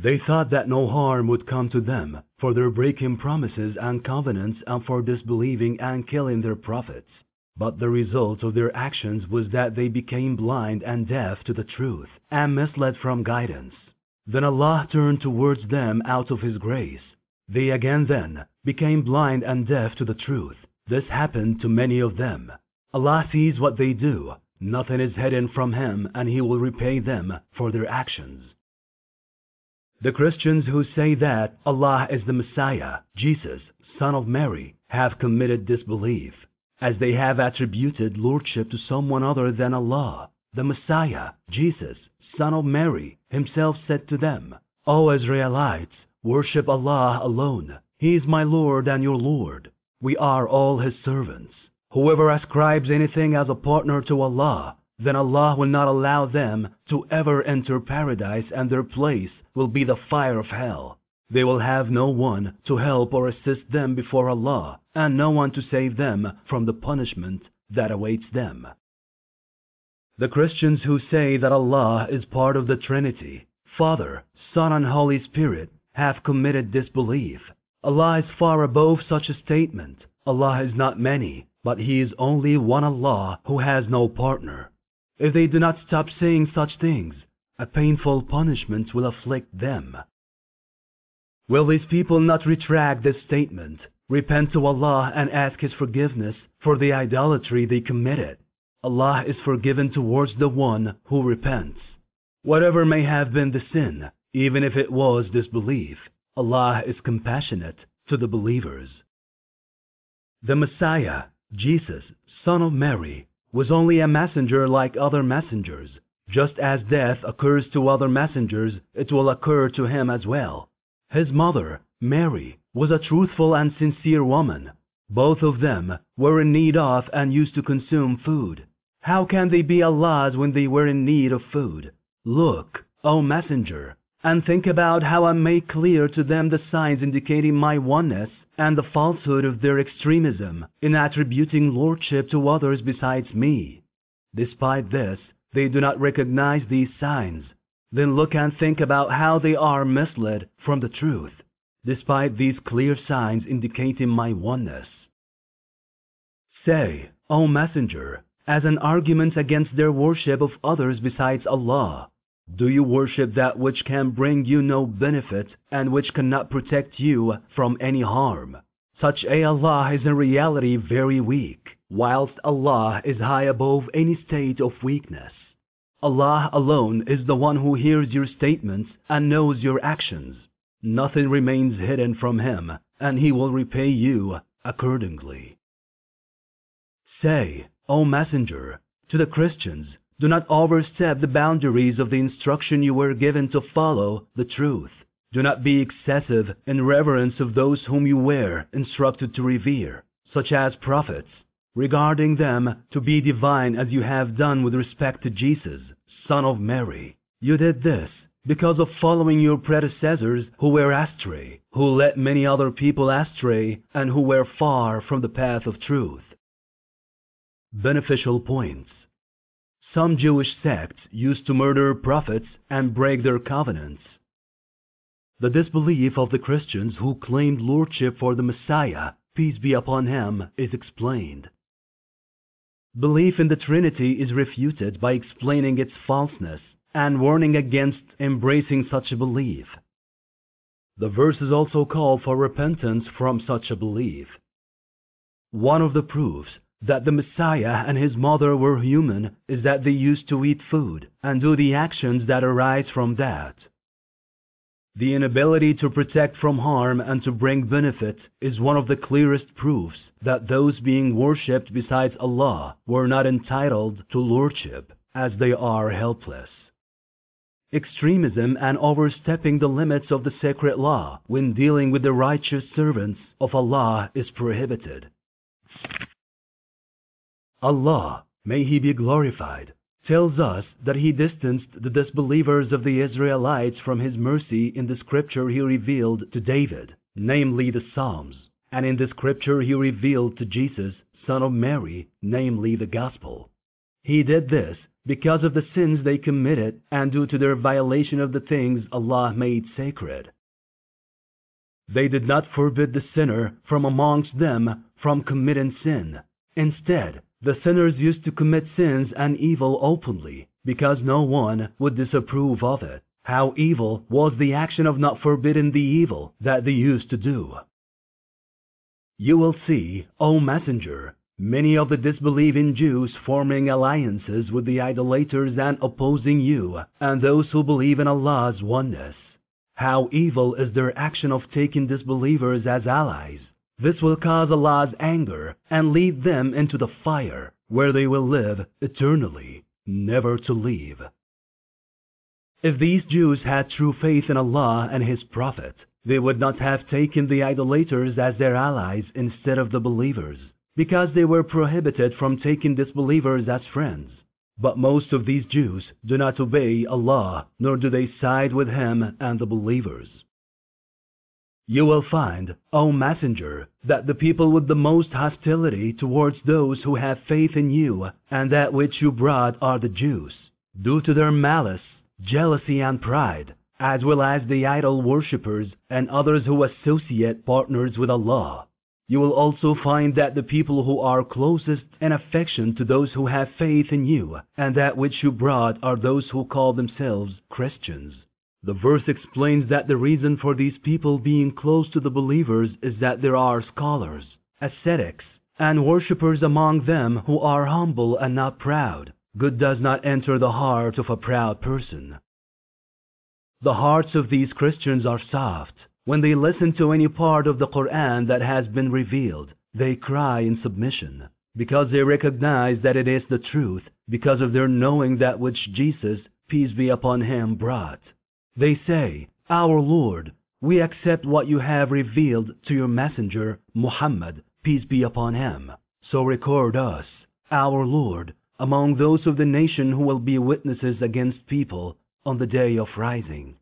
They thought that no harm would come to them for their breaking promises and covenants and for disbelieving and killing their prophets. But the result of their actions was that they became blind and deaf to the truth and misled from guidance. Then Allah turned towards them out of His grace. They again then became blind and deaf to the truth. This happened to many of them. Allah sees what they do. Nothing is hidden from Him, and He will repay them for their actions. The Christians who say that Allah is the Messiah, Jesus, Son of Mary, have committed disbelief, as they have attributed lordship to someone other than Allah. The Messiah, Jesus, Son of Mary, Himself said to them, "O Israelites, worship Allah alone. He is my Lord and your Lord. We are all His servants. Whoever ascribes anything as a partner to Allah, then Allah will not allow them to ever enter paradise, and their place will be the fire of hell. They will have no one to help or assist them before Allah, and no one to save them from the punishment that awaits them." The Christians who say that Allah is part of the Trinity, Father, Son, and Holy Spirit, have committed disbelief. Allah is far above such a statement. Allah is not many, but He is only one Allah who has no partner. If they do not stop saying such things, a painful punishment will afflict them. Will these people not retract this statement, repent to Allah, and ask His forgiveness for the idolatry they committed? Allah is forgiven towards the one who repents. Whatever may have been the sin, even if it was disbelief, Allah is compassionate to the believers. The Messiah, Jesus, Son of Mary, was only a messenger like other messengers. Just as death occurs to other messengers, it will occur to him as well. His mother, Mary, was a truthful and sincere woman. Both of them were in need of and used to consume food. How can they be Allah's when they were in need of food? Look, O Messenger, and think about how I make clear to them the signs indicating my oneness and the falsehood of their extremism in attributing lordship to others besides me. Despite this, they do not recognize these signs. Then look and think about how they are misled from the truth, despite these clear signs indicating my oneness. Say, O Messenger, as an argument against their worship of others besides Allah, do you worship that which can bring you no benefit and which cannot protect you from any harm? Such a Allah is in reality very weak, whilst Allah is high above any state of weakness. Allah alone is the one who hears your statements and knows your actions. Nothing remains hidden from Him, and He will repay you accordingly. Say, O Messenger, to the Christians, do not overstep the boundaries of the instruction you were given to follow the truth. Do not be excessive in reverence of those whom you were instructed to revere, such as prophets, regarding them to be divine as you have done with respect to Jesus, Son of Mary. You did this because of following your predecessors who were astray, who led many other people astray, and who were far from the path of truth. Beneficial points. Some Jewish sects used to murder prophets and break their covenants. The disbelief of the Christians who claimed lordship for the Messiah, peace be upon Him, is explained. Belief in the Trinity is refuted by explaining its falseness and warning against embracing such a belief. The verses also call for repentance from such a belief. One of the proofs that the Messiah and His mother were human is that they used to eat food and do the actions that arise from that. The inability to protect from harm and to bring benefit is one of the clearest proofs that those being worshipped besides Allah were not entitled to lordship, as they are helpless. Extremism and overstepping the limits of the sacred law when dealing with the righteous servants of Allah is prohibited. Allah, may He be glorified, tells us that He distanced the disbelievers of the Israelites from His mercy in the scripture He revealed to David, namely the Psalms, and in the scripture He revealed to Jesus, Son of Mary, namely the Gospel. He did this because of the sins they committed and due to their violation of the things Allah made sacred. They did not forbid the sinner from amongst them from committing sin. Instead, the sinners used to commit sins and evil openly, because no one would disapprove of it. How evil was the action of not forbidding the evil that they used to do. You will see, O Messenger, many of the disbelieving Jews forming alliances with the idolaters and opposing you and those who believe in Allah's oneness. How evil is their action of taking disbelievers as allies. This will cause Allah's anger and lead them into the fire, where they will live eternally, never to leave. If these Jews had true faith in Allah and His Prophet, they would not have taken the idolaters as their allies instead of the believers, because they were prohibited from taking disbelievers as friends. But most of these Jews do not obey Allah, nor do they side with Him and the believers. You will find, O Messenger, that the people with the most hostility towards those who have faith in you and that which you brought are the Jews, due to their malice, jealousy and pride, as well as the idol worshippers and others who associate partners with Allah. You will also find that the people who are closest in affection to those who have faith in you and that which you brought are those who call themselves Christians. The verse explains that the reason for these people being close to the believers is that there are scholars, ascetics, and worshippers among them who are humble and not proud. Good does not enter the heart of a proud person. The hearts of these Christians are soft. When they listen to any part of the Quran that has been revealed, they cry in submission, because they recognize that it is the truth, because of their knowing that which Jesus, peace be upon him, brought. They say, Our Lord, we accept what you have revealed to your messenger, Muhammad, peace be upon him. So record us, our Lord, among those of the nation who will be witnesses against people on the day of rising.